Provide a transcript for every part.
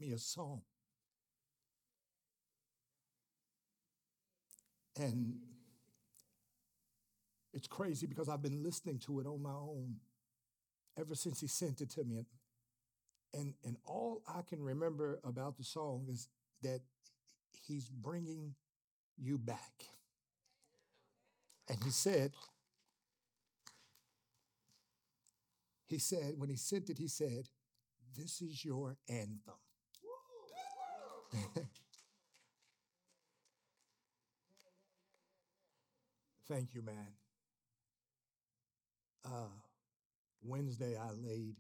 me a song. And it's crazy because I've been listening to it on my own ever since he sent it to me. And all I can remember about the song is that he's bringing you back. And he said, when he sent it, he said, this is your anthem. Thank you, man. Uh, Wednesday, I laid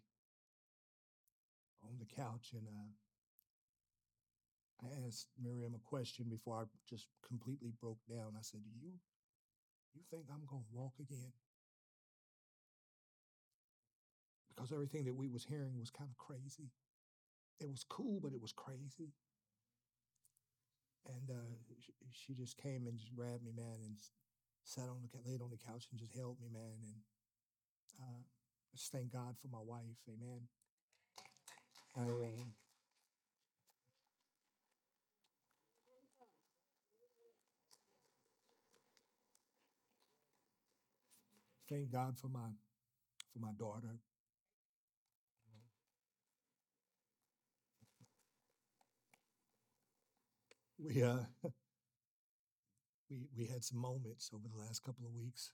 on the couch and I asked Miriam a question before I just completely broke down. I said, you think I'm gonna walk again? Because everything that we was hearing was kind of crazy. It was cool, but it was crazy. And she just came and just grabbed me, man, and laid on the couch and just held me, man. And uh, just thank God for my wife, amen. I thank God for my daughter. We we had some moments over the last couple of weeks.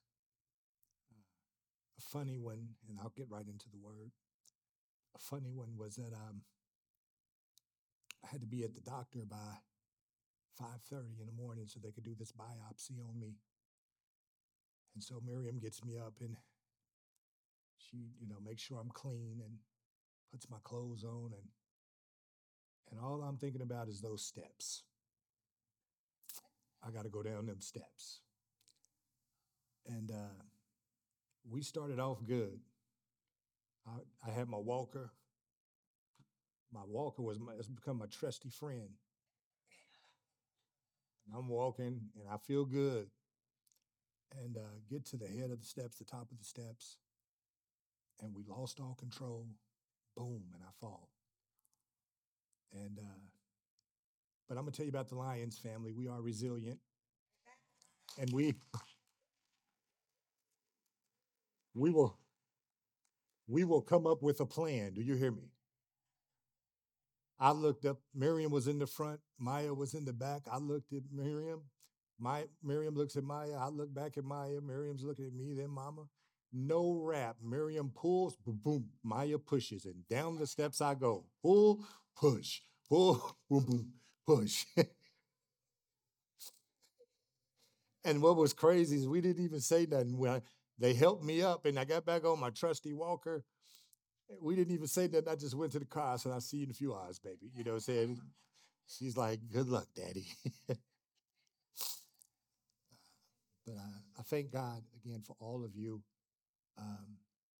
A funny one, and I'll get right into the word. A funny one was that I had to be at the doctor by 5:30 in the morning so they could do this biopsy on me. And so Miriam gets me up and she, makes sure I'm clean and puts my clothes on and all I'm thinking about is those steps. I got to go down them steps. And we started off good. I had my walker. My walker has become my trusty friend. I'm walking and I feel good. And get to the head of the steps, the top of the steps, and we lost all control. Boom, and I fall. And but I'm gonna tell you about the Lions family. We are resilient, and we will we will come up with a plan. Do you hear me? I looked up. Miriam was in the front. Maya was in the back. I looked at Miriam. Miriam looks at Maya. I look back at Maya. Miriam's looking at me. Then Mama. No rap. Miriam pulls. Boom, boom. Maya pushes, and down the steps I go. Pull, push, pull, boom, boom, push. And what was crazy is we didn't even say nothing. When they helped me up, and I got back on my trusty walker. We didn't even say nothing. I just went to the car. I said, "I'll see you in a few hours, baby." You know what I'm saying? She's like, "Good luck, Daddy." But I thank God again for all of you. Um,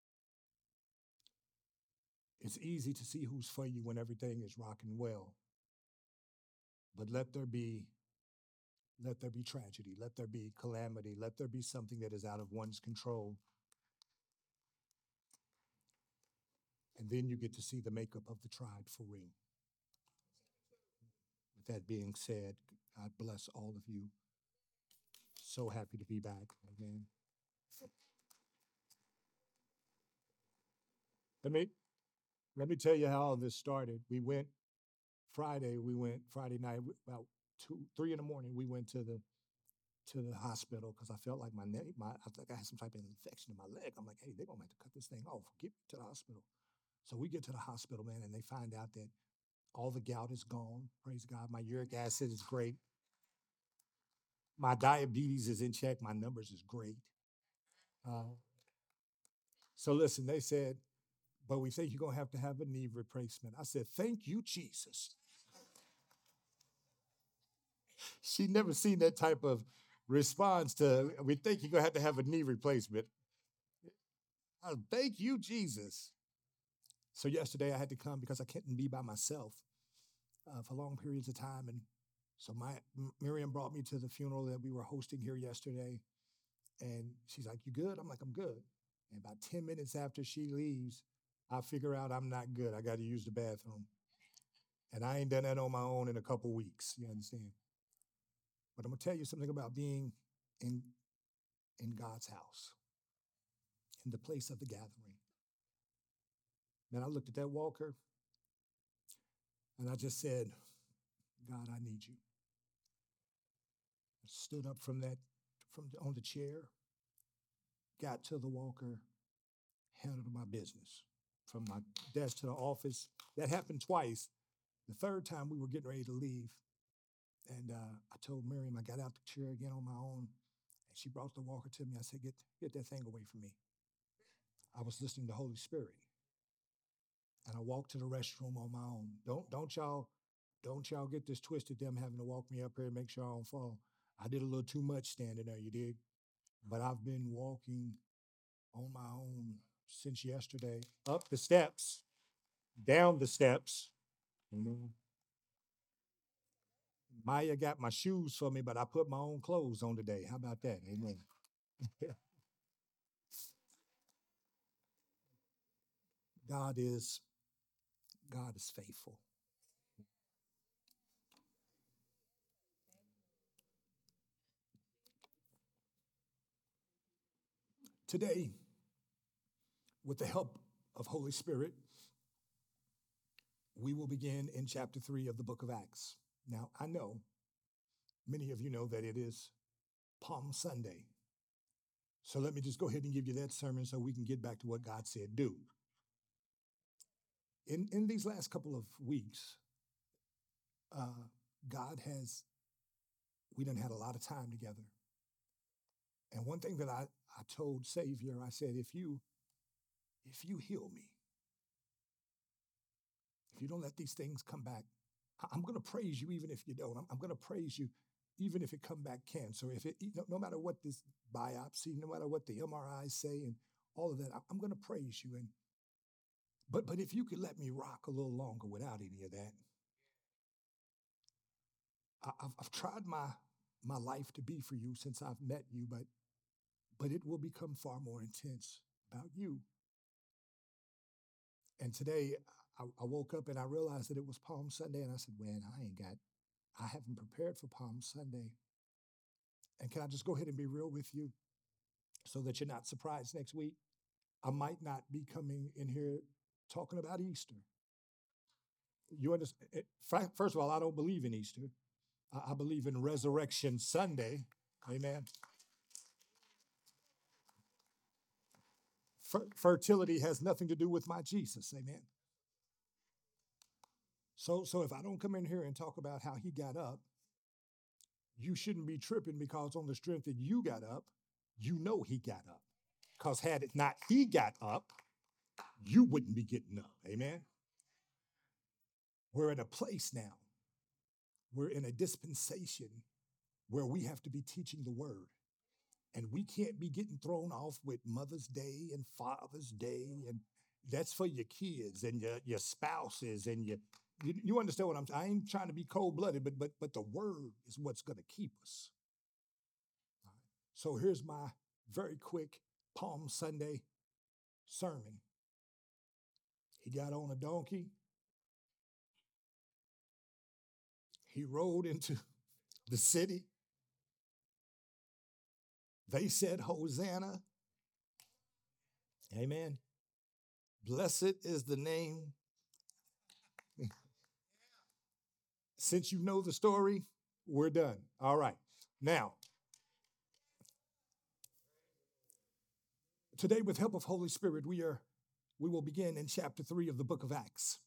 it's easy to see who's for you when everything is rocking well, but let there be tragedy, let there be calamity, let there be something that is out of one's control, and then you get to see the makeup of the tribe for real. With that being said, God bless all of you. So happy to be back again. Let me let me tell you how all this started. We went Friday night about 3 in the morning. We went to the hospital because I felt like my neck, I think I had some type of infection in my leg. I'm like, hey, they're gonna have to cut this thing off. Get me to the hospital. So we get to the hospital, man, and they find out that all the gout is gone. Praise God. My uric acid is great. My diabetes is in check. My numbers is great. Uh, so listen, they said, but we think you're gonna have to have a knee replacement. I said, thank you, Jesus. She never seen that type of response to we think you're gonna have to have a knee replacement. Thank you, Jesus. So yesterday I had to come because I couldn't be by myself for long periods of time, and so Miriam brought me to the funeral that we were hosting here yesterday, and she's like, "You good?" I'm like, "I'm good." And about 10 minutes after she leaves, I figure out I'm not good. I got to use the bathroom. And I ain't done that on my own in a couple weeks. You understand? But I'm gonna tell you something about being in God's house, in the place of the gathering. Man, I looked at that walker and I just said, God, I need you. I stood up from on the chair, got to the walker, handled my business. From my desk to the office. That happened twice. The third time we were getting ready to leave. And I told Miriam I got out the chair again on my own. And she brought the walker to me. I said, get that thing away from me. I was listening to Holy Spirit. And I walked to the restroom on my own. Don't y'all get this twisted, them having to walk me up here and make sure I don't fall. I did a little too much standing there, you dig? But I've been walking on my own since yesterday, up the steps, down the steps. Maya got my shoes for me, but I put my own clothes on today. How about that? Amen. God is faithful. Today, with the help of Holy Spirit, we will begin in chapter 3 of the book of Acts. Now, I know many of you know that it is Palm Sunday. So let me just go ahead and give you that sermon so we can get back to what God said do. In these last couple of weeks, God has, we done had a lot of time together. And one thing that I told Savior, I said, if you heal me, if you don't let these things come back, I'm going to praise you even if you don't. I'm going to praise you even if it come back cancer. If it, no matter what this biopsy, no matter what the MRIs say and all of that, I'm going to praise you. And but if you could let me rock a little longer without any of that, I've tried my life to be for you since I've met you, but it will become far more intense about you. And today I woke up and I realized that it was Palm Sunday, and I said, man, I haven't prepared for Palm Sunday. And can I just go ahead and be real with you so that you're not surprised next week? I might not be coming in here talking about Easter. You understand? First of all, I don't believe in Easter. I believe in Resurrection Sunday. Amen. Fertility has nothing to do with my Jesus. Amen. So if I don't come in here and talk about how he got up, you shouldn't be tripping because on the strength that you got up, you know he got up. Because had it not he got up, you wouldn't be getting up. Amen. We're in a place now. We're in a dispensation where we have to be teaching the word. And we can't be getting thrown off with Mother's Day and Father's Day. And that's for your kids and your spouses and you understand what I ain't trying to be cold-blooded, but the word is what's going to keep us. So here's my very quick Palm Sunday sermon. He got on a donkey. He rode into the city. They said, Hosanna. Amen. Blessed is the name. Since you know the story, we're done. All right. Now, today, with help of Holy Spirit, we will begin in chapter 3 of the book of Acts.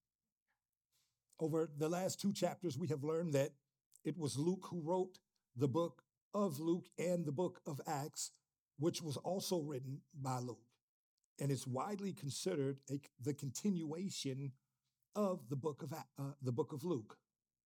Over the last 2 chapters, we have learned that it was Luke who wrote the book of Luke and the book of Acts, which was also written by Luke. And it's widely considered the continuation of the book of Luke.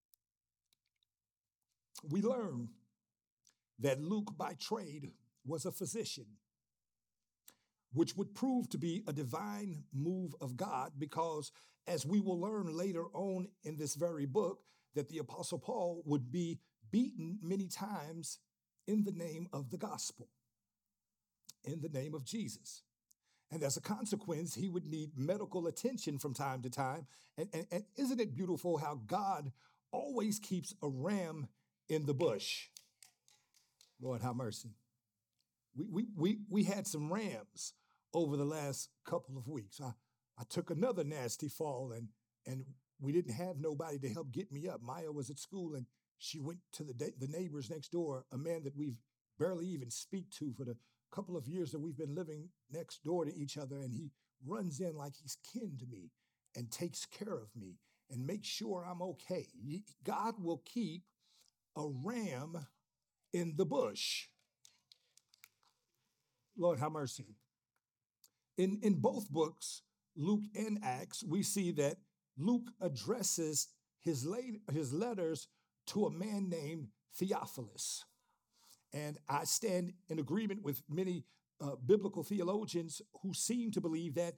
We learn that Luke by trade was a physician, which would prove to be a divine move of God because, as we will learn later on in this very book, that the Apostle Paul would be beaten many times in the name of the gospel, in the name of Jesus. And as a consequence, he would need medical attention from time to time. And isn't it beautiful how God always keeps a ram in the bush? Lord, have mercy. We had some rams over the last couple of weeks. I took another nasty fall, and we didn't have nobody to help get me up. Maya was at school, and she went to the neighbors next door, a man that we've barely even speak to for the couple of years that we've been living next door to each other, and he runs in like he's kin to me and takes care of me and makes sure I'm okay. God will keep a ram in the bush. Lord, have mercy. In both books, Luke and Acts, we see that Luke addresses his letters to a man named Theophilus. And I stand in agreement with many biblical theologians who seem to believe that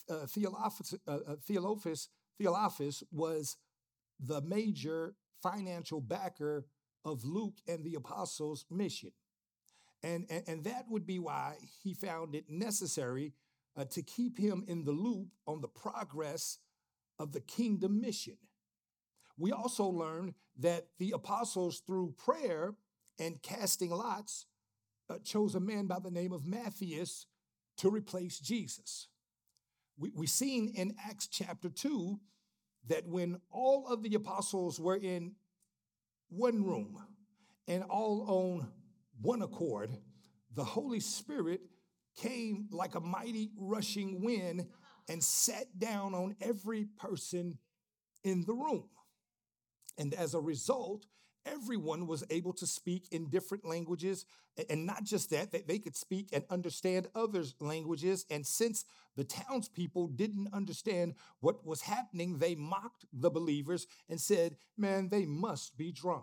Theophilus was the major financial backer of Luke and the apostles' mission. And that would be why he found it necessary to keep him in the loop on the progress of the kingdom mission. We also learn that the apostles, through prayer and casting lots, chose a man by the name of Matthias to replace Jesus. We've seen in Acts chapter 2 that when all of the apostles were in one room and all on one accord, the Holy Spirit came like a mighty rushing wind and sat down on every person in the room. And as a result, everyone was able to speak in different languages. And not just that, they could speak and understand others' languages. And since the townspeople didn't understand what was happening, they mocked the believers and said, man, they must be drunk.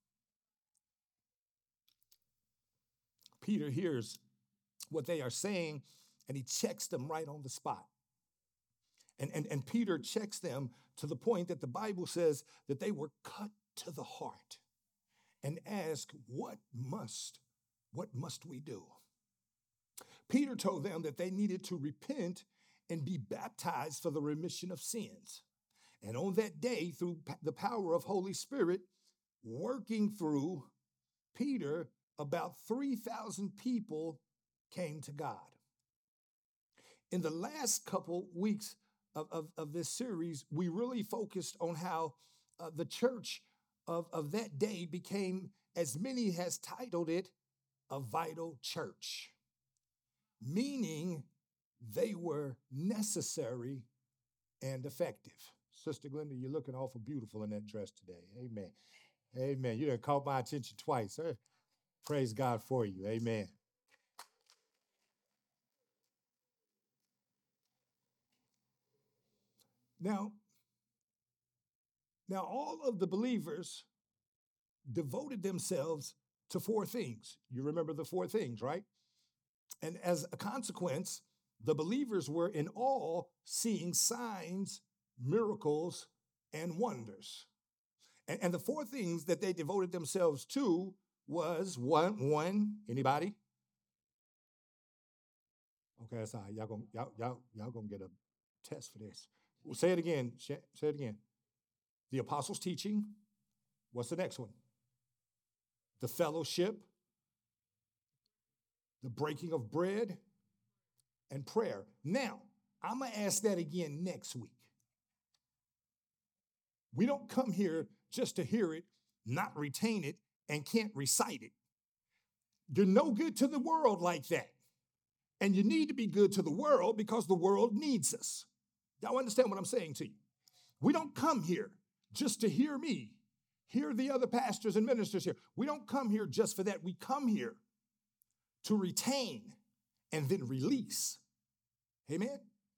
Peter hears what they are saying, and he checks them right on the spot. And Peter checks them to the point that the Bible says that they were cut to the heart and ask, what must we do? Peter told them that they needed to repent and be baptized for the remission of sins. And on that day, through the power of Holy Spirit, working through Peter, about 3,000 people came to God. In the last couple weeks of this series, we really focused on how the church of that day became, as many has titled it, a vital church, meaning they were necessary and effective. Sister Glenda, you're looking awful beautiful in that dress today. Amen. Amen. You done caught my attention twice. Praise God for you. Amen. Now, all of the believers devoted themselves to four things. You remember the four things, right? And as a consequence, the believers were in awe, seeing signs, miracles, and wonders. And the four things that they devoted themselves to was one, anybody? Okay, that's all right. Y'all gonna get a test for this. Well, say it again. Say it again. The apostles' teaching. What's the next one? The fellowship, the breaking of bread, and prayer. Now, I'm going to ask that again next week. We don't come here just to hear it, not retain it, and can't recite it. You're no good to the world like that. And you need to be good to the world because the world needs us. Y'all understand what I'm saying to you? We don't come here just to hear me, hear the other pastors and ministers here. We don't come here just for that. We come here to retain and then release. Amen?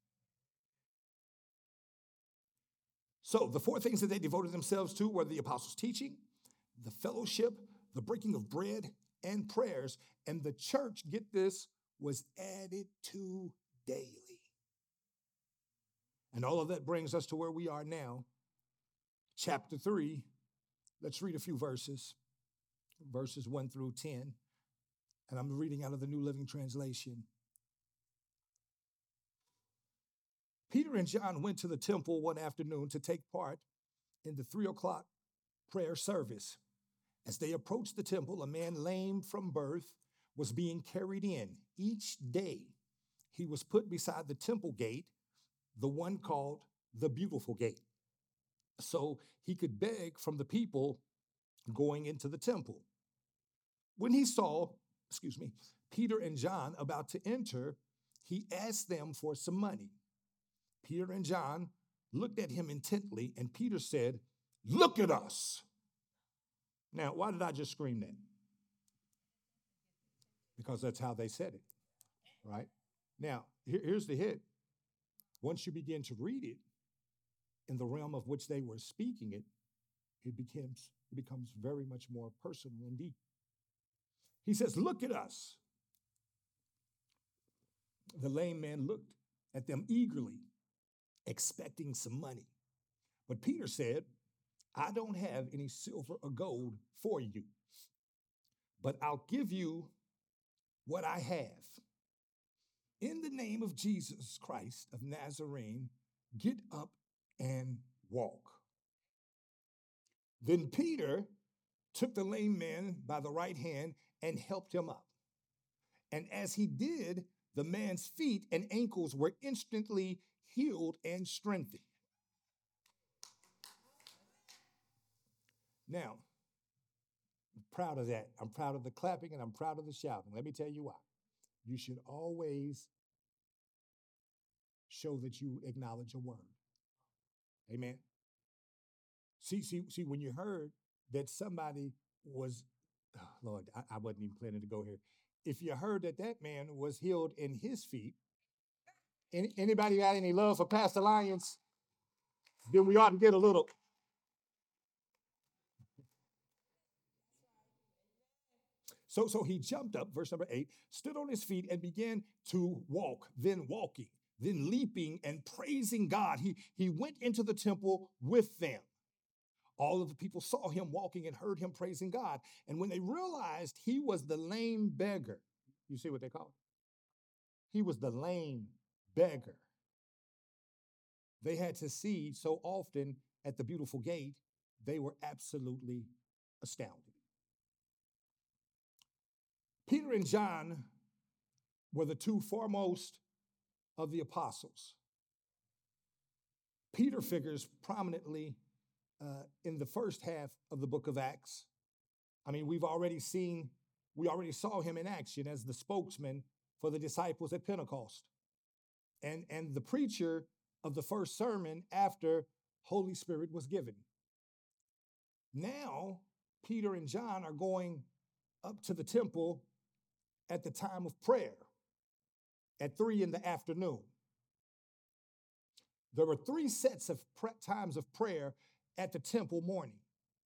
So the four things that they devoted themselves to were the apostles' teaching, the fellowship, the breaking of bread, and prayers. And the church, get this, was added to daily. And all of that brings us to where we are now. Chapter 3, let's read a few verses 1 through 10. And I'm reading out of the New Living Translation. Peter and John went to the temple one afternoon to take part in the 3 o'clock prayer service. As they approached the temple, a man lame from birth was being carried in. Each day, he was put beside the temple gate, the one called the Beautiful Gate, so he could beg from the people going into the temple. When he saw, Peter and John about to enter, he asked them for some money. Peter and John looked at him intently, and Peter said, "Look at us." Now, why did I just scream that? Because that's how they said it, right? Now, here's the hit. Once you begin to read it in the realm of which they were speaking it, it becomes very much more personal and deep. He says, "Look at us." The lame man looked at them eagerly, expecting some money. But Peter said, "I don't have any silver or gold for you, but I'll give you what I have. In the name of Jesus Christ of Nazarene, get up and walk." Then Peter took the lame man by the right hand and helped him up. And as he did, the man's feet and ankles were instantly healed and strengthened. Now, I'm proud of that. I'm proud of the clapping and I'm proud of the shouting. Let me tell you why. You should always show that you acknowledge a word. Amen. See, when you heard that somebody was, oh, Lord, I wasn't even planning to go here. If you heard that that man was healed in his feet, anybody got any love for Pastor Lyons? Then we ought to get a little. So he jumped up, verse number 8, stood on his feet and began to walk, then walking, then leaping and praising God. He went into the temple with them. All of the people saw him walking and heard him praising God. And when they realized he was the lame beggar, you see what they call it? He was the lame beggar. They had to see so often at the Beautiful Gate, they were absolutely astounded. Peter and John were the two foremost of the apostles. Peter figures prominently in the first half of the book of Acts. I mean, we already saw him in action as the spokesman for the disciples at Pentecost and the preacher of the first sermon after Holy Spirit was given. Now, Peter and John are going up to the temple at the time of prayer at 3 p.m. There were 3 sets of times of prayer at the temple morning.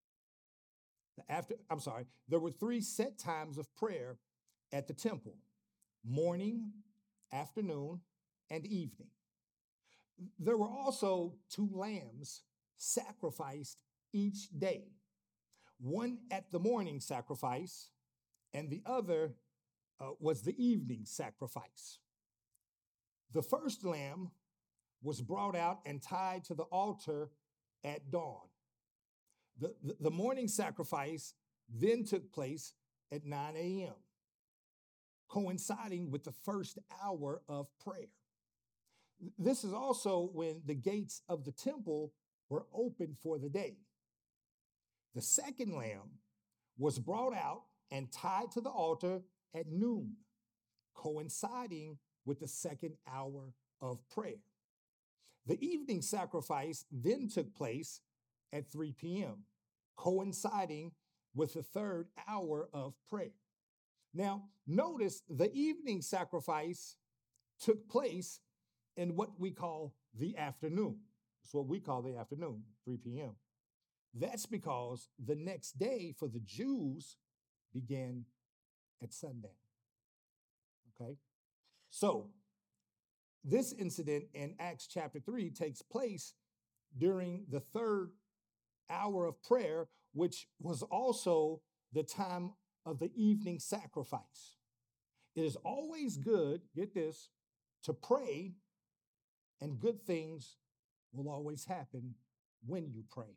There were 3 set times of prayer at the temple: morning, afternoon, and evening. There were also 2 lambs sacrificed each day, one at the morning sacrifice, and the other was the evening sacrifice. The first lamb was brought out and tied to the altar at dawn. The morning sacrifice then took place at 9 a.m., coinciding with the first hour of prayer. This is also when the gates of the temple were open for the day. The second lamb was brought out and tied to the altar at noon, coinciding with the second hour of prayer. The evening sacrifice then took place at 3 p.m., coinciding with the third hour of prayer. Now, notice the evening sacrifice took place in what we call the afternoon. It's what we call the afternoon, 3 p.m. That's because the next day for the Jews began at sundown. Okay? So, this incident in Acts chapter 3 takes place during the third hour of prayer, which was also the time of the evening sacrifice. It is always good, get this, to pray And good things will always happen when you pray.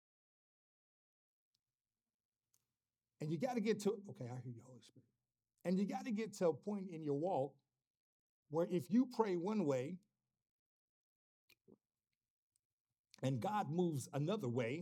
And you got to get to, okay, I hear you, Holy Spirit. And you got to get to a point in your walk where if you pray one way and God moves another way,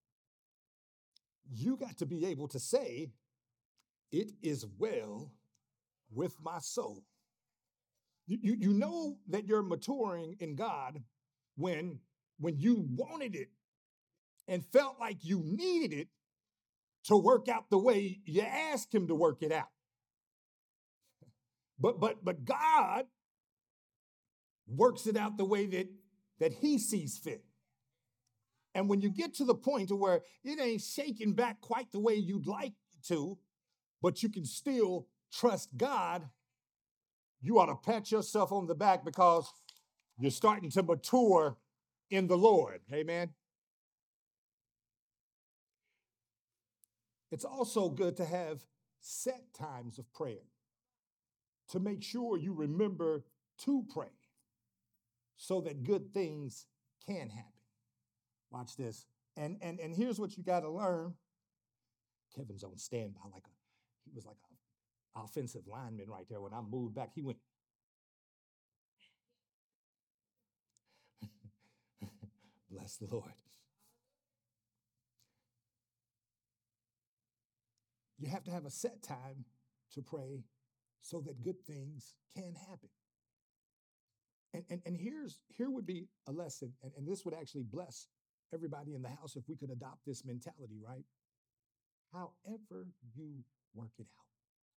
you got to be able to say, it is well with my soul. You know that you're maturing in God when you wanted it and felt like you needed it to work out the way you asked him to work it out. But God works it out the way that he sees fit. And when you get to the point to where it ain't shaking back quite the way you'd like to, but you can still trust God, you ought to pat yourself on the back because you're starting to mature in the Lord. Amen. It's also good to have set times of prayer to make sure you remember to pray so that good things can happen. Watch this. And here's what you got to learn. Kevin's on standby he was like an offensive lineman right there. When I moved back, he went. Bless the Lord. You have to have a set time to pray so that good things can happen. And here would be a lesson, and this would actually bless everybody in the house if we could adopt this mentality, right? However you work it out.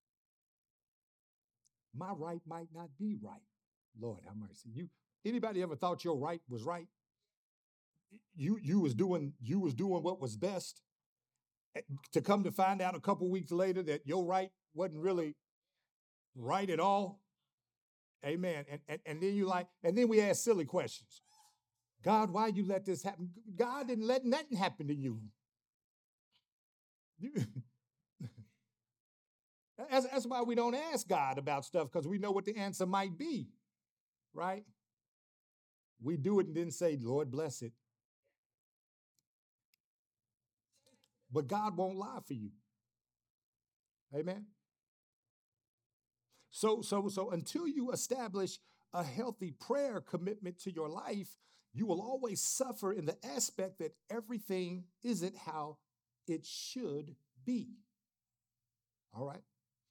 My right might not be right. Lord have mercy. Anybody ever thought your right was right? You was doing what was best, to come to find out a couple weeks later that your right wasn't really right at all. Amen. And then we ask silly questions. God, why you let this happen? God didn't let nothing happen to you. That's why we don't ask God about stuff, because we know what the answer might be, right? We do it and then say, Lord, bless it. But God won't lie for you. Amen. So until you establish a healthy prayer commitment to your life, you will always suffer in the aspect that everything isn't how it should be. All right.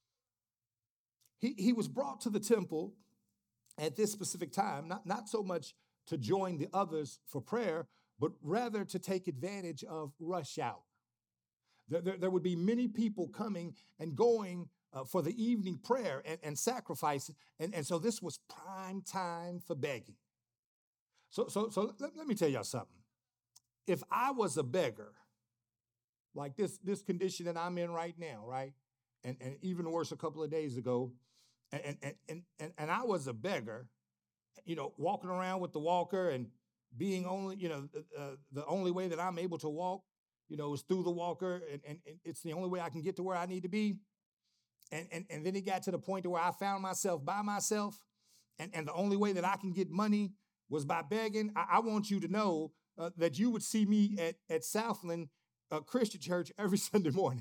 He was brought to the temple at this specific time, not so much to join the others for prayer, but rather to take advantage of rush hour. There would be many people coming and going for the evening prayer and sacrifice. And so this was prime time for begging. So let me tell y'all something. If I was a beggar, like this condition that I'm in right now, right? And even worse, a couple of days ago, and I was a beggar, walking around with the walker and being only, the only way that I'm able to walk, is through the walker, and it's the only way I can get to where I need to be. And then it got to the point to where I found myself by myself, and the only way that I can get money was by begging. I want you to know that you would see me at Southland Christian Church every Sunday morning.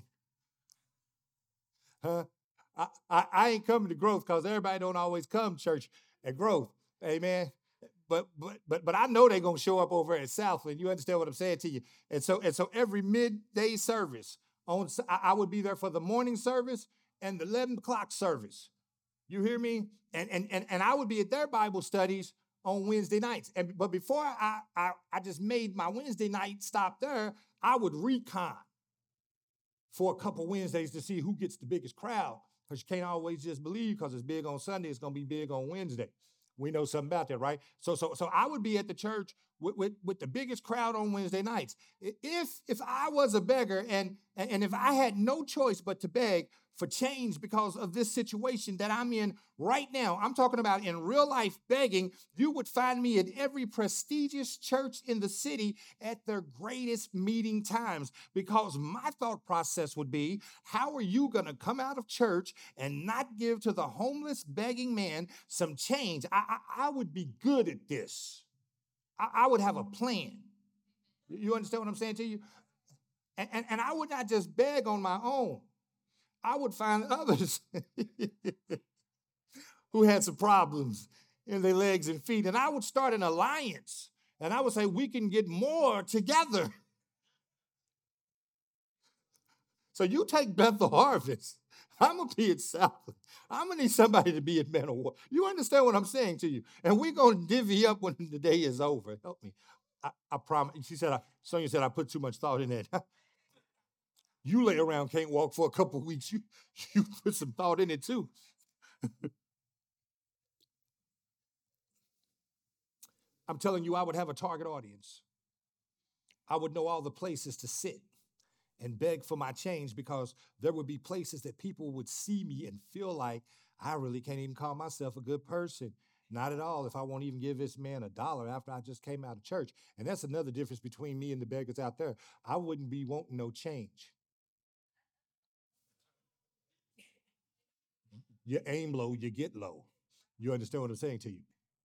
I ain't coming to Growth because everybody don't always come to church at Growth. Amen. But I know they're gonna show up over at Southland. You understand what I'm saying to you? And so every midday service I would be there for the morning service and the 11 o'clock service. You hear me? And I would be at their Bible studies on Wednesday nights. But before I just made my Wednesday night stop there, I would recon for a couple Wednesdays to see who gets the biggest crowd. Because you can't always just believe because it's big on Sunday, it's going to be big on Wednesday. We know something about that, right? So I would be at the church with the biggest crowd on Wednesday nights. If I was a beggar and if I had no choice but to beg for change because of this situation that I'm in right now. I'm talking about in real life begging. You would find me at every prestigious church in the city at their greatest meeting times because my thought process would be, how are you going to come out of church and not give to the homeless begging man some change? I would be good at this. I would have a plan. You understand what I'm saying to you? And I would not just beg on my own. I would find others who had some problems in their legs and feet, and I would start an alliance, and I would say, we can get more together. So you take Bethel Harvest. I'm going to be at Southland. I'm going to need somebody to be at Man of War. You understand what I'm saying to you? And we're going to divvy up when the day is over. Help me. I promise. Sonia said I put too much thought in it. You lay around, can't walk for a couple of weeks. You put some thought in it too. I'm telling you, I would have a target audience. I would know all the places to sit and beg for my change because there would be places that people would see me and feel like I really can't even call myself a good person. Not at all if I won't even give this man $1 after I just came out of church. And that's another difference between me and the beggars out there. I wouldn't be wanting no change. You aim low, you get low. You understand what I'm saying to you?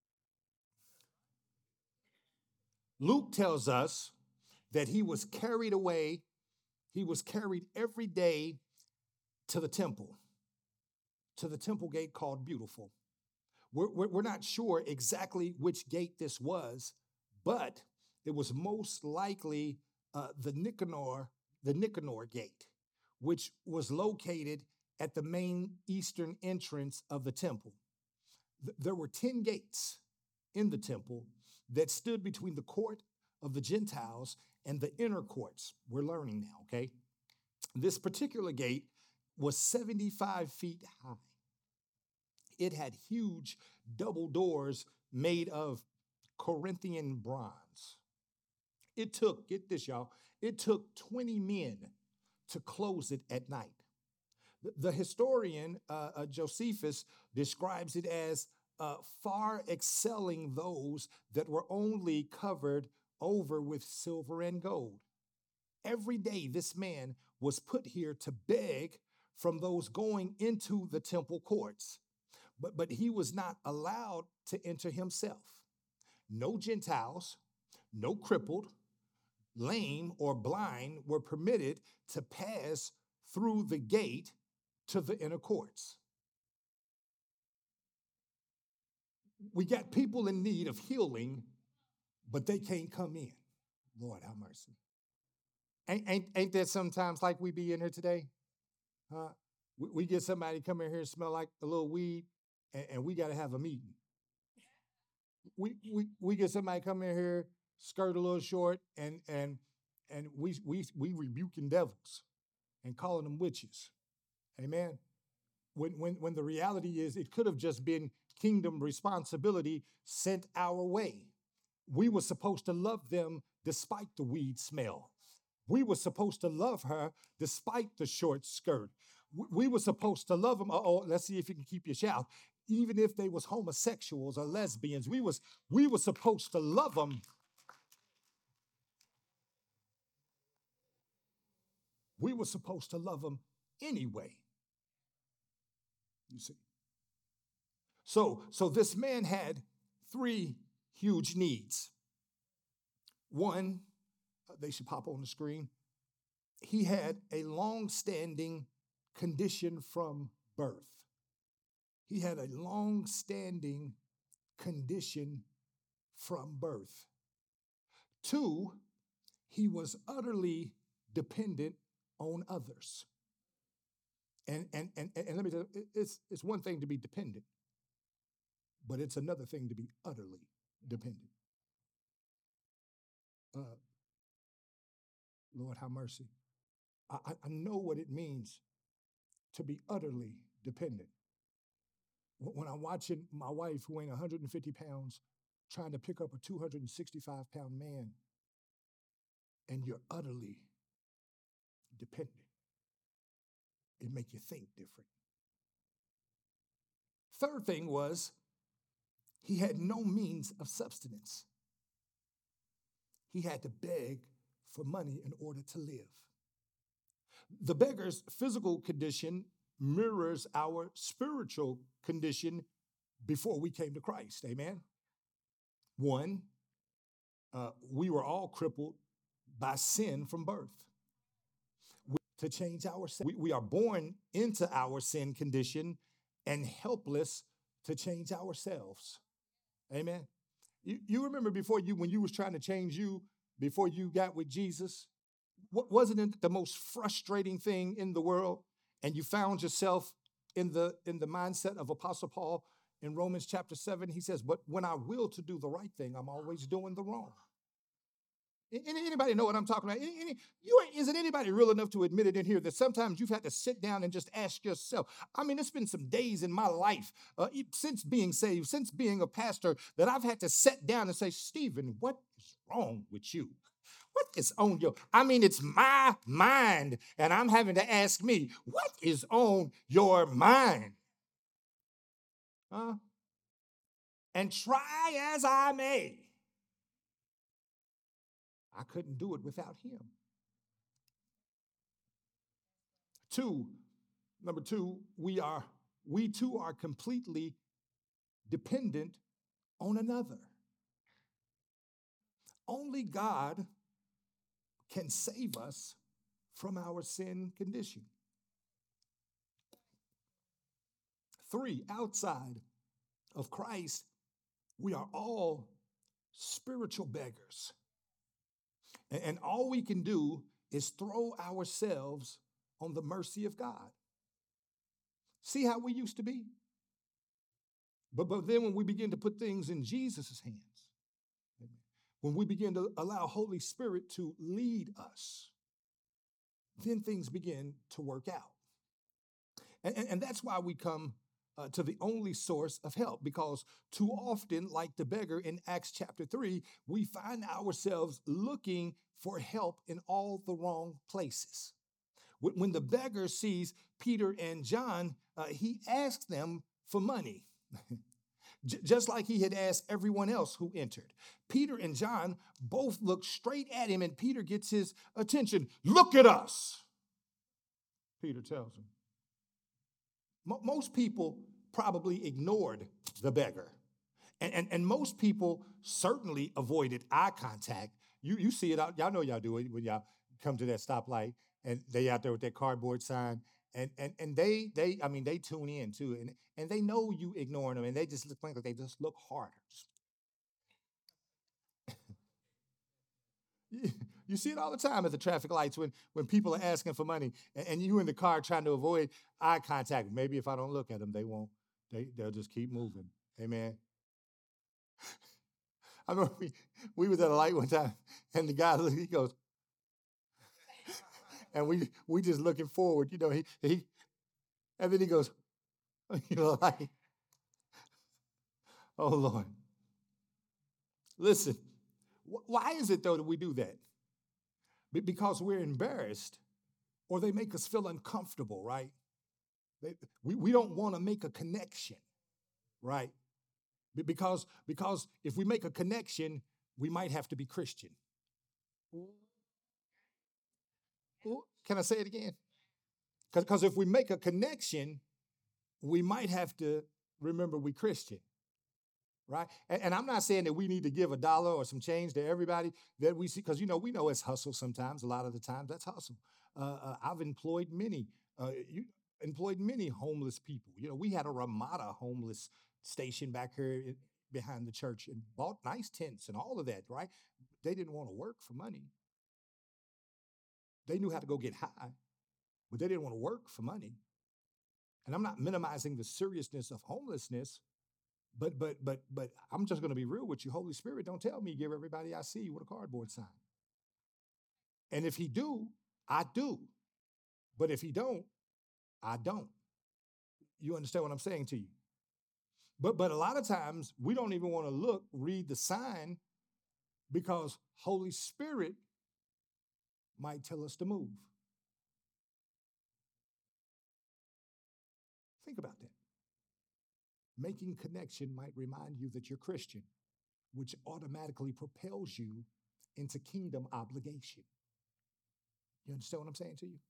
Luke tells us that he was carried away, he was carried every day to the temple gate called Beautiful. We're not sure exactly which gate this was, but it was most likely the Nicanor gate, which was located at the main eastern entrance of the temple. There were 10 gates in the temple that stood between the court of the Gentiles and the inner courts. We're learning now, okay? This particular gate was 75 feet high. It had huge double doors made of Corinthian bronze. It took, get this, y'all, it took 20 men to close it at night. The historian Josephus describes it as far excelling those that were only covered over with silver and gold. Every day, this man was put here to beg from those going into the temple courts. But he was not allowed to enter himself. No Gentiles, no crippled, lame, or blind were permitted to pass through the gate to the inner courts. We got people in need of healing, but they can't come in. Lord, have mercy. Ain't that sometimes like we be in here today? Huh? We get somebody come in here and smell like a little weed, and we got to have a meeting. We get somebody come in here, skirt a little short, and we rebuking devils and calling them witches. Amen. When the reality is it could have just been kingdom responsibility sent our way. We were supposed to love them despite the weed smell. We were supposed to love her despite the short skirt. We were supposed to love them. Let's see if you can keep your shout. Even if they was homosexuals or lesbians, we were supposed to love them. We were supposed to love them anyway. You see. So this man had 3 huge needs. One, they should pop on the screen. He had a long-standing condition from birth. He had a long-standing condition from birth. 2, he was utterly dependent on others. And let me tell you, it's one thing to be dependent, but it's another thing to be utterly dependent. Lord, have mercy. I know what it means to be utterly dependent. When I'm watching my wife, who ain't 150 pounds, trying to pick up a 265-pound man, and you're utterly dependent. it make you think different. Third thing was he had no means of subsistence. He had to beg for money in order to live. The beggar's physical condition mirrors our spiritual condition before we came to Christ. Amen. One, we were all crippled by sin from birth. To change ourselves, we are born into our sin condition and helpless to change ourselves. Amen. You remember when you was trying to change you before you got with Jesus, wasn't it the most frustrating thing in the world? And you found yourself in the mindset of Apostle Paul in Romans chapter 7. He says, but when I will to do the right thing, I'm always doing the wrong. Anybody know what I'm talking about? Isn't anybody real enough to admit it in here that sometimes you've had to sit down and just ask yourself? I mean, it's been some days in my life since being saved, since being a pastor, that I've had to sit down and say, Stephen, what is wrong with you? What is on your, it's my mind, and I'm having to ask me, what is on your mind? And try as I may, I couldn't do it without him. Number two, we too are completely dependent on another. Only God can save us from our sin condition. 3, outside of Christ, we are all spiritual beggars. And all we can do is throw ourselves on the mercy of God. See how we used to be? But then when we begin to put things in Jesus' hands, when we begin to allow Holy Spirit to lead us, then things begin to work out. And that's why we come to the only source of help, because too often, like the beggar in Acts chapter 3, we find ourselves looking for help in all the wrong places. When the beggar sees Peter and John, he asks them for money, just like he had asked everyone else who entered. Peter and John both look straight at him, and Peter gets his attention. Look at us, Peter tells him. Most people probably ignored the beggar. And most people certainly avoided eye contact. You see it out, y'all know y'all do it when y'all come to that stoplight and they out there with that cardboard sign. And they tune in too. And they know you ignoring them, and they just look like they just look harder. You see it all the time at the traffic lights when people are asking for money and you in the car trying to avoid eye contact. Maybe if I don't look at them, they won't. They'll just keep moving. Amen. I remember we was at a light one time, and the guy, he goes, and we just looking forward, he and then he goes, like, oh Lord. Listen, why is it though that we do that? Because we're embarrassed, or they make us feel uncomfortable, right? We don't want to make a connection, right? Because if we make a connection, we might have to be Christian. Can I say it again? Because if we make a connection, we might have to remember we Christian, right? And I'm not saying that we need to give $1 or some change to everybody that we see, because we know it's hustle sometimes. A lot of the times that's hustle. I've employed many homeless people. We had a Ramada homeless station back here behind the church and bought nice tents and all of that, right? They didn't want to work for money. They knew how to go get high, but they didn't want to work for money. And I'm not minimizing the seriousness of homelessness, but I'm just going to be real with you. Holy Spirit don't tell me give everybody I see with a cardboard sign. And if he do, I do. But if he don't, I don't. You understand what I'm saying to you? But a lot of times we don't even want to read the sign, because Holy Spirit might tell us to move. Think about that. Making connection might remind you that you're Christian, which automatically propels you into kingdom obligation. You understand what I'm saying to you?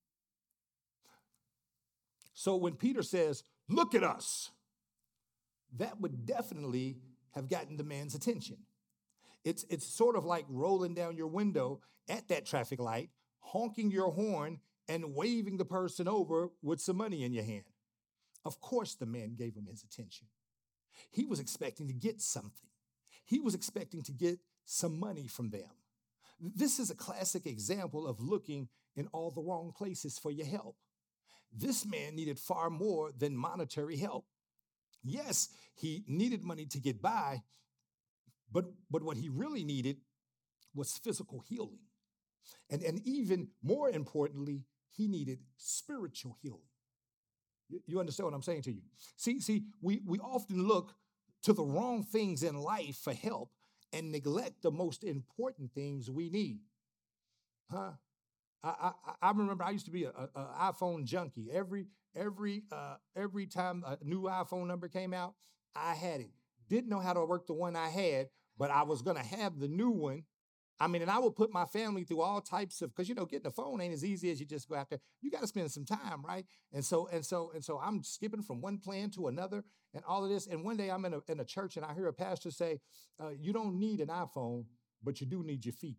So when Peter says, look at us, that would definitely have gotten the man's attention. It's sort of like rolling down your window at that traffic light, honking your horn, and waving the person over with some money in your hand. Of course, the man gave him his attention. He was expecting to get something. He was expecting to get some money from them. This is a classic example of looking in all the wrong places for your help. This man needed far more than monetary help. Yes, he needed money to get by, but what he really needed was physical healing. And even more importantly, he needed spiritual healing. You understand what I'm saying to you? See, we often look to the wrong things in life for help and neglect the most important things we need. Huh? I remember I used to be an iPhone junkie. Every time a new iPhone number came out, I had it. Didn't know how to work the one I had, but I was gonna have the new one. I mean, and I would put my family through all types of, because getting a phone ain't as easy as you just go out there. You got to spend some time, right? And so I'm skipping from one plan to another and all of this. And one day I'm in a church and I hear a pastor say, you don't need an iPhone, but you do need your feet.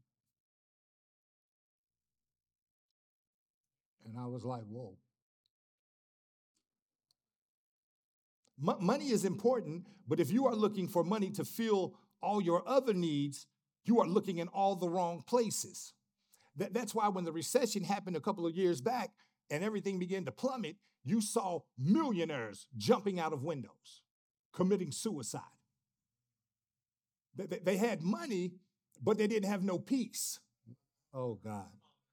And I was like, whoa. Money is important, but if you are looking for money to fill all your other needs, you are looking in all the wrong places. That's why when the recession happened a couple of years back and everything began to plummet, you saw millionaires jumping out of windows, committing suicide. They had money, but they didn't have no peace. Oh, God.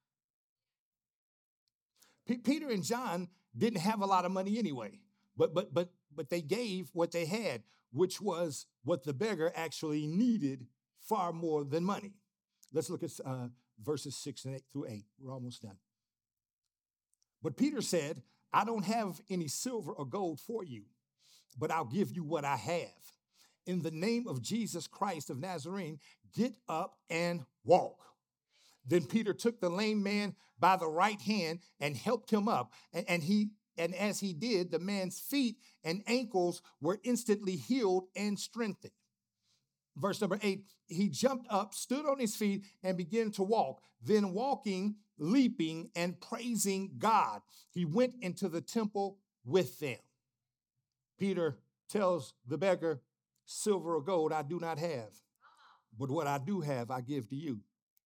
Peter and John didn't have a lot of money anyway, but they gave what they had, which was what the beggar actually needed far more than money. Let's look at verses 6 and 8 through 8. We're almost done. But Peter said, I don't have any silver or gold for you, but I'll give you what I have. In the name of Jesus Christ of Nazarene, get up and walk. Then Peter took the lame man by the right hand and helped him up. And as he did, the man's feet and ankles were instantly healed and strengthened. Verse number 8, he jumped up, stood on his feet, and began to walk. Then walking, leaping, and praising God, he went into the temple with them. Peter tells the beggar, silver or gold I do not have, but what I do have, I give to you.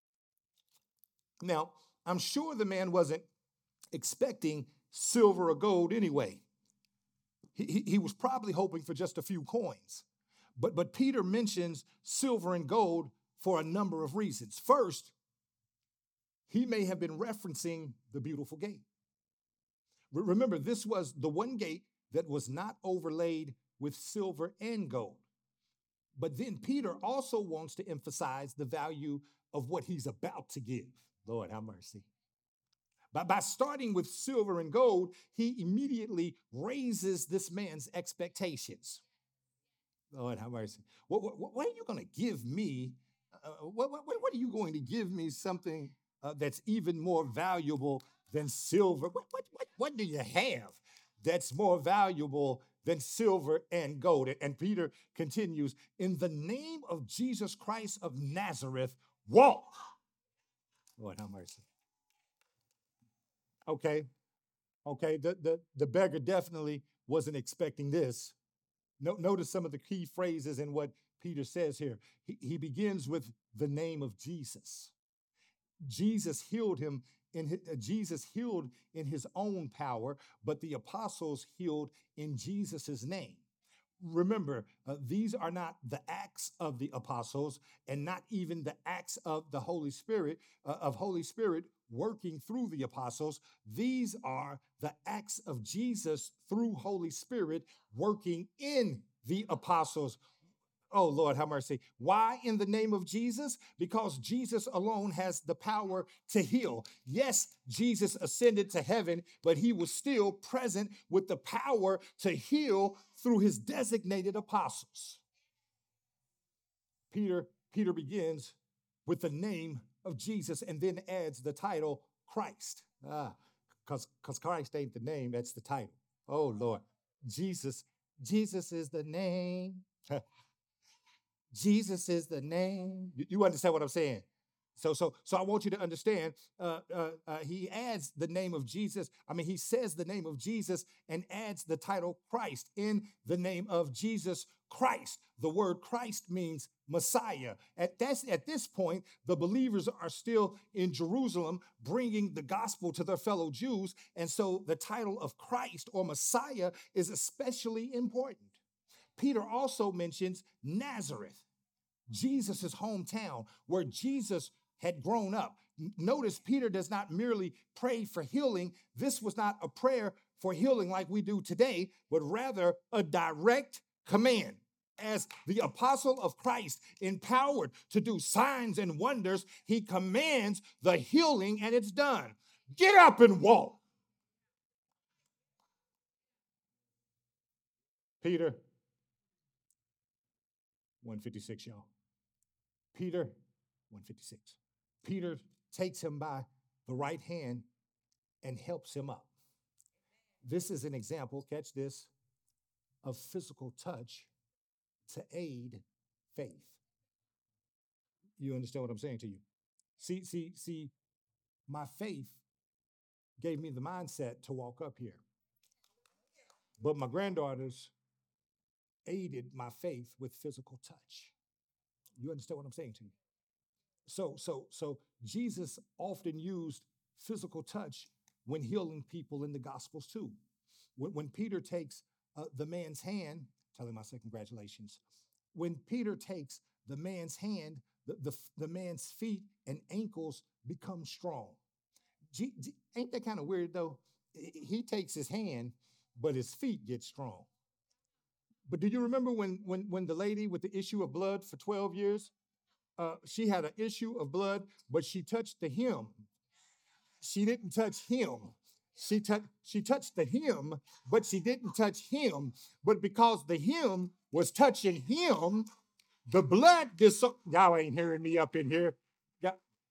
Now, I'm sure the man wasn't expecting silver or gold anyway. He was probably hoping for just a few coins. But Peter mentions silver and gold for a number of reasons. First, he may have been referencing the beautiful gate. Remember, this was the one gate that was not overlaid with silver and gold. But then Peter also wants to emphasize the value of what he's about to give. Lord, have mercy. By starting with silver and gold, he immediately raises this man's expectations. Lord, have mercy. What are you going to give me? What are you going to give me something that's even more valuable than silver? What do you have that's more valuable than silver and gold? And Peter continues, in the name of Jesus Christ of Nazareth, walk. Lord, have mercy. Okay. The beggar definitely wasn't expecting this. Notice some of the key phrases in what Peter says here. He begins with the name of Jesus. Jesus healed in his own power, but the apostles healed in Jesus' name. Remember, these are not the acts of the apostles and not even the acts of the Holy Spirit, working through the apostles. These are the acts of Jesus through Holy Spirit working in the apostles. Oh, Lord, have mercy. Why in the name of Jesus? Because Jesus alone has the power to heal. Yes, Jesus ascended to heaven, but he was still present with the power to heal through his designated apostles. Peter begins with the name of Jesus and then adds the title Christ. Because Christ ain't the name, that's the title. Oh, Lord. Jesus, Jesus is the name. Jesus is the name. You understand what I'm saying? So I want you to understand. He adds the name of Jesus. I mean, he says the name of Jesus and adds the title Christ in the name of Jesus Christ. The word Christ means Messiah. At this point, the believers are still in Jerusalem, bringing the gospel to their fellow Jews, and so the title of Christ or Messiah is especially important. Peter also mentions Nazareth, Jesus' hometown, where Jesus had grown up. Notice Peter does not merely pray for healing. This was not a prayer for healing like we do today, but rather a direct command. As the apostle of Christ, empowered to do signs and wonders, he commands the healing and it's done. Get up and walk. Peter, 156, y'all. Peter, 156. Peter takes him by the right hand and helps him up. This is an example, catch this, of physical touch to aid faith. You understand what I'm saying to you? See, my faith gave me the mindset to walk up here. But my granddaughters aided my faith with physical touch. You understand what I'm saying to you? So Jesus often used physical touch when healing people in the Gospels too. When Peter takes the man's hand, tell him I say congratulations. When Peter takes the man's hand, the man's feet and ankles become strong. Ain't that kind of weird though? He takes his hand, but his feet get strong. But do you remember when the lady with the issue of blood for 12 years, she had an issue of blood, but she touched the hem. She didn't touch him. She touched the hem, but she didn't touch him. But because the hem was touching him, the blood y'all ain't hearing me up in here. Yeah.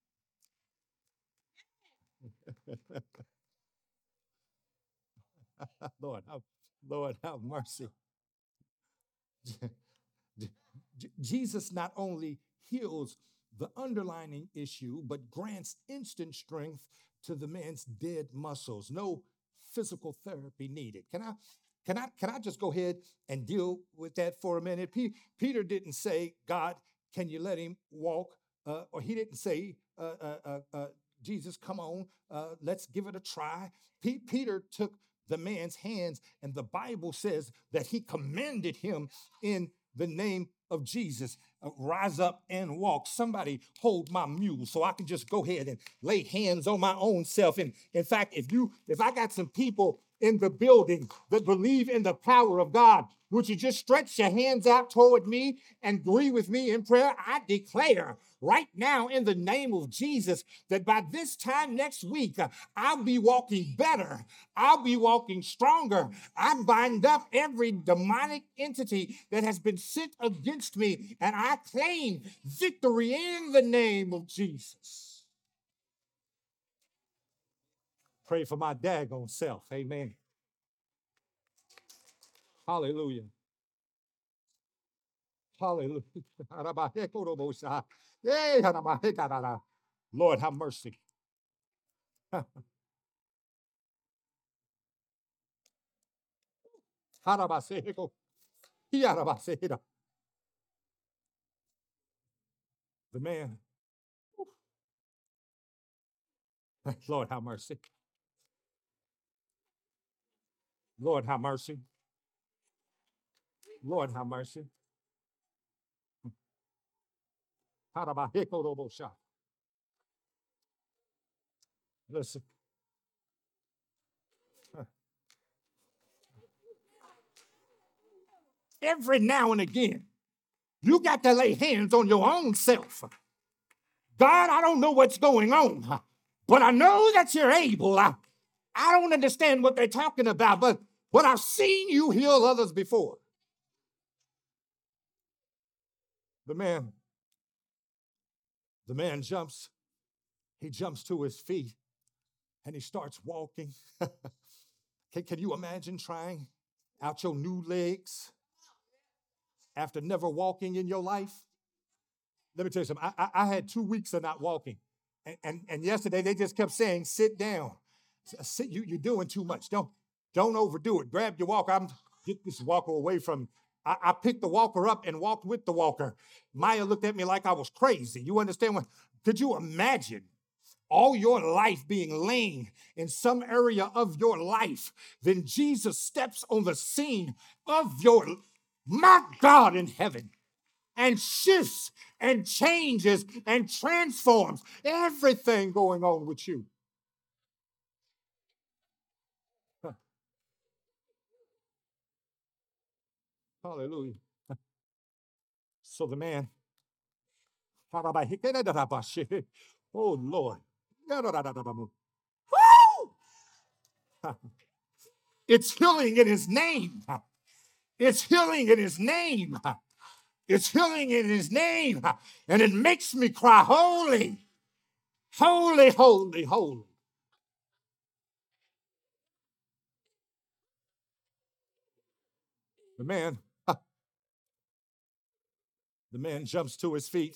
Lord, Lord, have mercy. Jesus not only heals the underlying issue, but grants instant strength to the man's dead muscles. No physical therapy needed. Can I just go ahead and deal with that for a minute? Peter didn't say, God, can you let him walk? Or he didn't say, Jesus, come on, let's give it a try. Peter took the man's hands, and the Bible says that he commanded him in the name of Jesus. Rise up and walk. Somebody hold my mule so I can just go ahead and lay hands on my own self. And in fact, if I got some people in the building that believe in the power of God, would you just stretch your hands out toward me and agree with me in prayer? I declare right now in the name of Jesus that by this time next week, I'll be walking better. I'll be walking stronger. I bind up every demonic entity that has been sent against me, and I claim victory in the name of Jesus. Pray for my daggone self. Amen. Hallelujah. Hallelujah. Lord, have mercy. The man, Lord, have mercy. Lord, have mercy. Lord, have mercy. Listen, every now and again, You got to lay hands on your own self. God, I don't know what's going on, but I know that you're able. I don't understand what they're talking about, but I've seen you heal others before. The man, the man jumps, he jumps to his feet and he starts walking. Can you imagine trying out your new legs after never walking in your life? Let me tell you something. I had 2 weeks of not walking. And yesterday they just kept saying, sit down. Sit, you're doing too much. Don't overdo it. Grab your walker. Get this walker away from me. I picked the walker up and walked with the walker. Maya looked at me like I was crazy. You understand what? Could you imagine all your life being lame in some area of your life? Then Jesus steps on the scene of my God in heaven, and shifts and changes and transforms everything going on with you. Hallelujah. So the man, oh Lord. It's healing in his name. It's healing in his name. It's healing in his name. And it makes me cry, holy, holy, holy, holy. The man, the man jumps to his feet.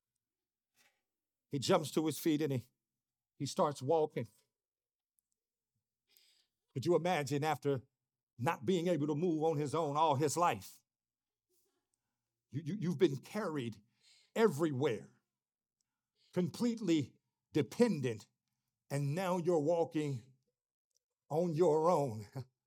He jumps to his feet and he starts walking. Could you imagine after not being able to move on his own all his life? You've been carried everywhere, completely dependent, and now you're walking on your own.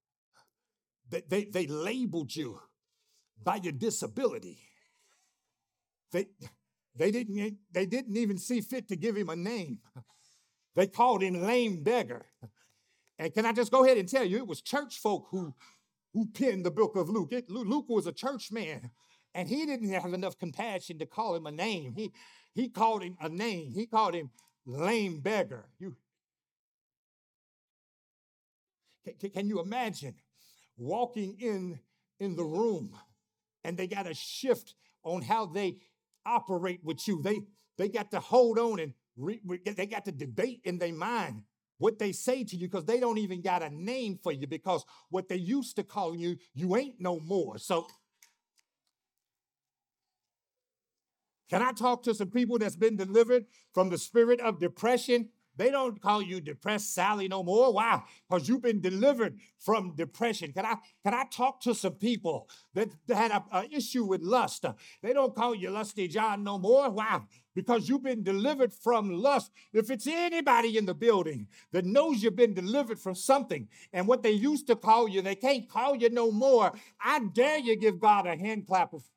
They labeled you by your disability. They, they didn't even see fit to give him a name. They called him lame beggar. And can I just go ahead and tell you, it was church folk who penned the book of Luke. Luke was a church man, and he didn't have enough compassion to call him a name. He called him a name. He called him lame beggar. Can you imagine walking in the room, and they got a shift on how they operate with you? They got to hold on and they got to debate in their mind what they say to you, because they don't even got a name for you, because what they used to call you, you ain't no more. So can I talk to some people that's been delivered from the spirit of depression? They don't call you depressed Sally no more. Why? Because you've been delivered from depression. Can I talk to some people that had an issue with lust? They don't call you Lusty John no more. Why? Because you've been delivered from lust. If it's anybody in the building that knows you've been delivered from something, and what they used to call you, they can't call you no more, I dare you give God a hand clap of.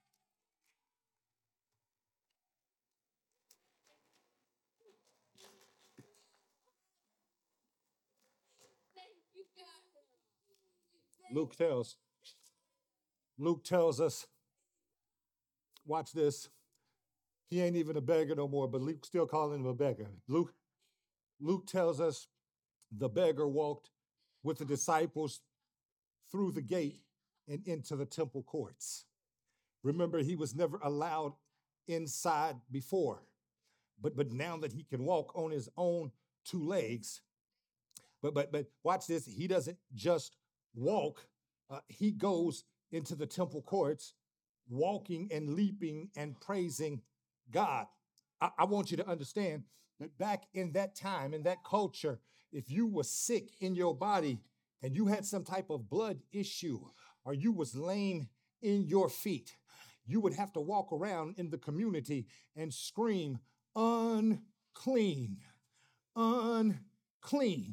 Luke tells Luke tells us, watch this. He ain't even a beggar no more, but Luke still calling him a beggar. Luke tells us the beggar walked with the disciples through the gate and into the temple courts. Remember, he was never allowed inside before, but now that he can walk on his own two legs, but watch this. He doesn't just walk. He goes into the temple courts, walking and leaping and praising God. I want you to understand that back in that time, in that culture, if you were sick in your body and you had some type of blood issue, or you was lame in your feet, you would have to walk around in the community and scream, unclean, unclean.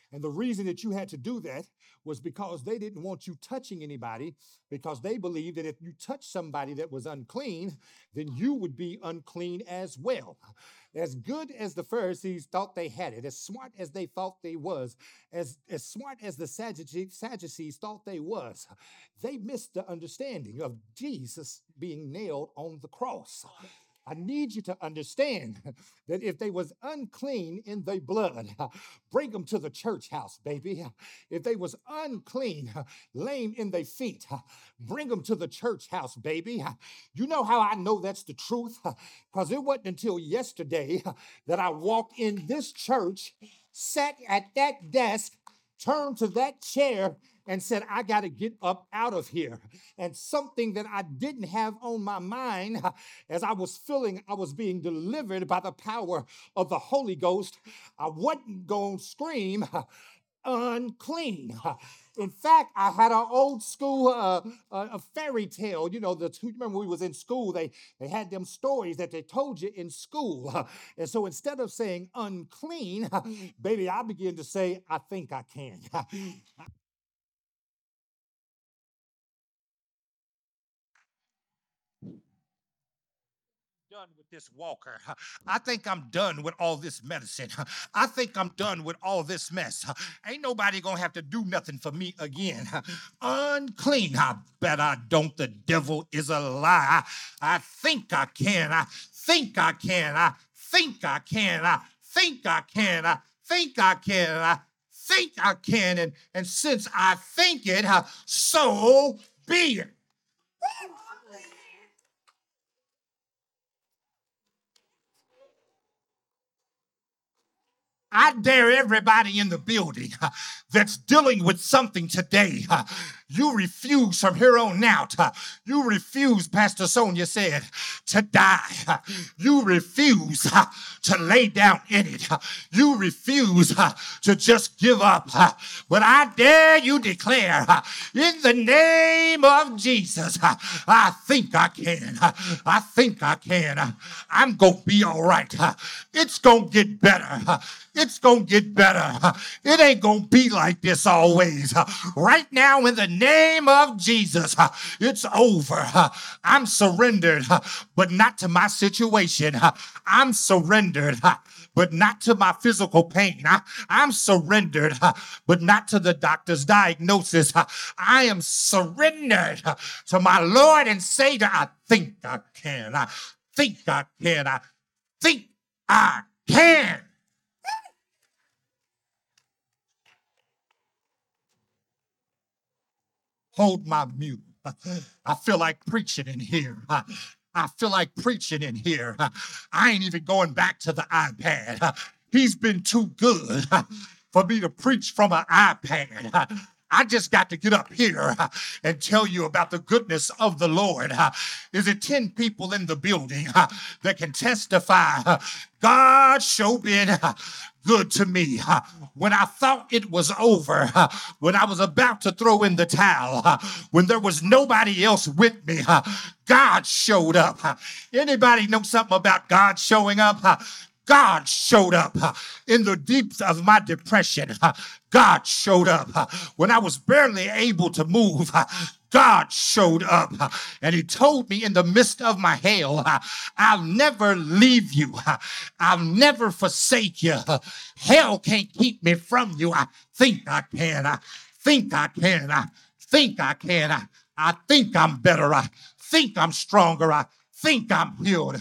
And the reason that you had to do that was because they didn't want you touching anybody, because they believed that if you touched somebody that was unclean, then you would be unclean as well. As good as the Pharisees thought they had it, as smart as they thought they was, as smart as the Sadducees thought they was, they missed the understanding of Jesus being nailed on the cross. I need you to understand that if they was unclean in their blood, bring them to the church house, baby. If they was unclean, lame in their feet, bring them to the church house, baby. You know how I know that's the truth? Because it wasn't until yesterday that I walked in this church, sat at that desk, turned to that chair, and said, I got to get up out of here. And something that I didn't have on my mind as I was feeling I was being delivered by the power of the Holy Ghost, I wasn't going to scream, unclean. In fact, I had an old school a fairy tale. You know, remember when we was in school, they had them stories that they told you in school. And so instead of saying unclean, baby, I began to say, I think I can. Done with this walker. I think I'm done with all this medicine. I think I'm done with all this mess. Ain't nobody gonna have to do nothing for me again. Unclean. I bet I don't. The devil is a lie. I think I can. I think I can. I think I can. I think I can. I think I can. I think I can. And since I think it, so be it. I dare everybody in the building that's dealing with something today. You refuse from here on out. You refuse, Pastor Sonia said, to die. You refuse to lay down in it. You refuse to just give up. But I dare you declare, in the name of Jesus, I think I can. I think I can. I'm going to be all right. It's going to get better. It's going to get better. It ain't going to be like this always. Right now, in the name of Jesus, it's over. I'm surrendered, but not to my situation. I'm surrendered, but not to my physical pain. I'm surrendered, but not to the doctor's diagnosis. I am surrendered to my Lord and Savior. I think I can. I think I can. I think I can. Hold my mule. I feel like preaching in here. I feel like preaching in here. I ain't even going back to the iPad. He's been too good for me to preach from an iPad. I just got to get up here and tell you about the goodness of the Lord. Is it 10 people in the building that can testify? God sure been good to me. When I thought it was over, when I was about to throw in the towel, when there was nobody else with me, God showed up. Anybody know something about God showing up? God showed up in the deeps of my depression. God showed up when I was barely able to move. God showed up and he told me in the midst of my hell, I'll never leave you. I'll never forsake you. Hell can't keep me from you. I think I can. I think I can. I think I can. I think I'm better. I think I'm stronger. I think I'm healed.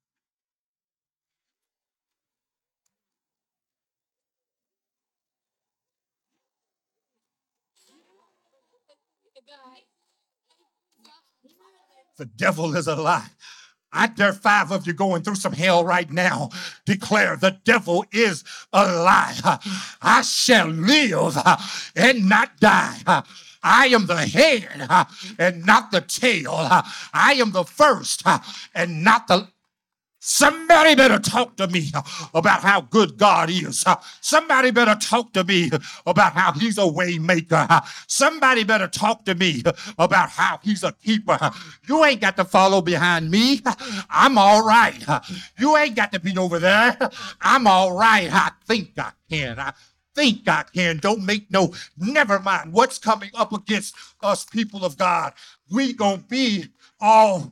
The devil is a lie. I dare 5 of you going through some hell right now declare the devil is a lie. I shall live and not die. I am the head and not the tail. I am the first and not the... Somebody better talk to me about how good God is. Somebody better talk to me about how he's a way maker. Somebody better talk to me about how he's a keeper. You ain't got to follow behind me. I'm all right. You ain't got to be over there. I'm all right. I think I can. I think I can. Don't make no, never mind what's coming up against us, people of God. We're going to be all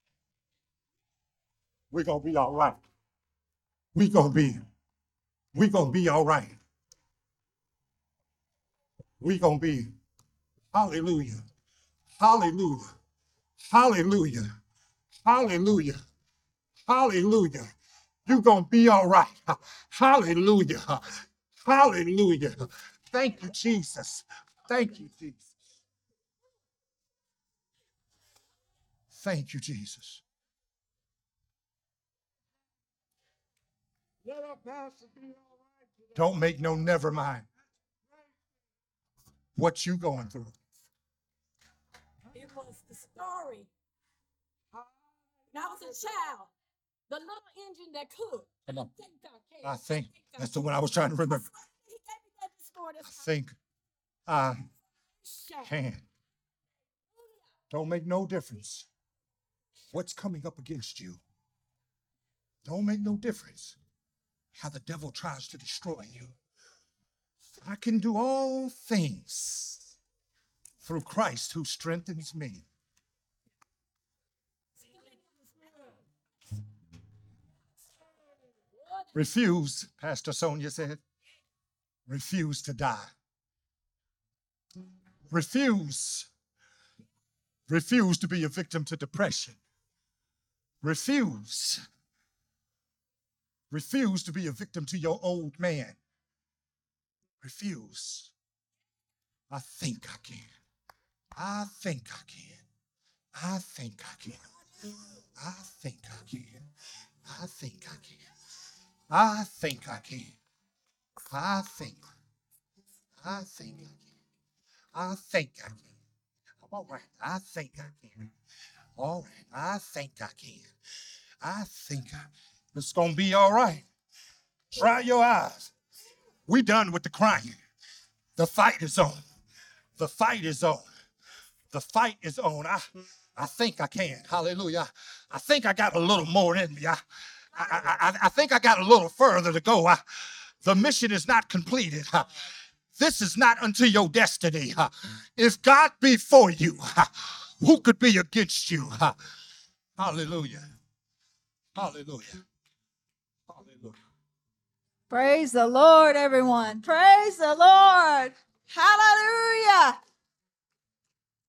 right. We're going to be all right. We're going to be, hallelujah, hallelujah, hallelujah, hallelujah, hallelujah. You're going to be all right. Hallelujah, hallelujah. Thank you, Jesus. Thank you, Jesus. Thank you, Jesus. Don't make no never mind what you going through. It was the story. When I was a child, the little engine that could. Come on. I I think that's the one I was trying to remember. He gave me that this morning. I think I can. Don't make no difference what's coming up against you. Don't make no difference how the devil tries to destroy you. I can do all things through Christ who strengthens me. Refuse, Pastor Sonia said, refuse to die. Refuse to be a victim to depression. Refuse to be a victim to your old man. Refuse. I think I can. I think I can. I think I can. I think I can. I think I can. I think I can. I think I can. I think I can. I'm all right. I think I can. All right. I think I can. I think it's going to be all right. Dry your eyes. We done with the crying. The fight is on. The fight is on. The fight is on. I think I can. Hallelujah. I think I got a little more in me. I think I got a little further to go. The mission is not completed. This is not unto your destiny. If God be for you, who could be against you? Hallelujah. Hallelujah. Hallelujah. Praise the Lord, everyone. Praise the Lord. Hallelujah.